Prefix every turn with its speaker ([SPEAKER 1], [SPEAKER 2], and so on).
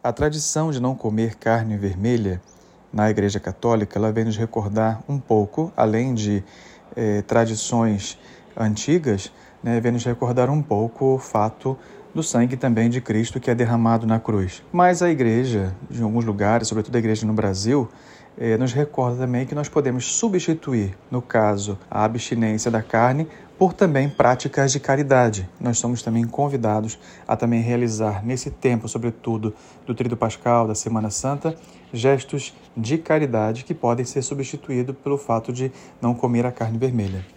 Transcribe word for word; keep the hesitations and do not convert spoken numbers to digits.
[SPEAKER 1] A tradição de não comer carne vermelha na Igreja Católica, ela vem nos recordar um pouco, além de eh, tradições antigas, né, vem nos recordar um pouco o fato do sangue também de Cristo que é derramado na cruz. Mas a Igreja, em alguns lugares, sobretudo a Igreja no Brasil, eh, nos recorda também que nós podemos substituir, no caso, a abstinência da carne por também práticas de caridade. Nós somos também convidados a também realizar nesse tempo, sobretudo do Tríduo Pascal, da Semana Santa, gestos de caridade que podem ser substituídos pelo fato de não comer a carne vermelha.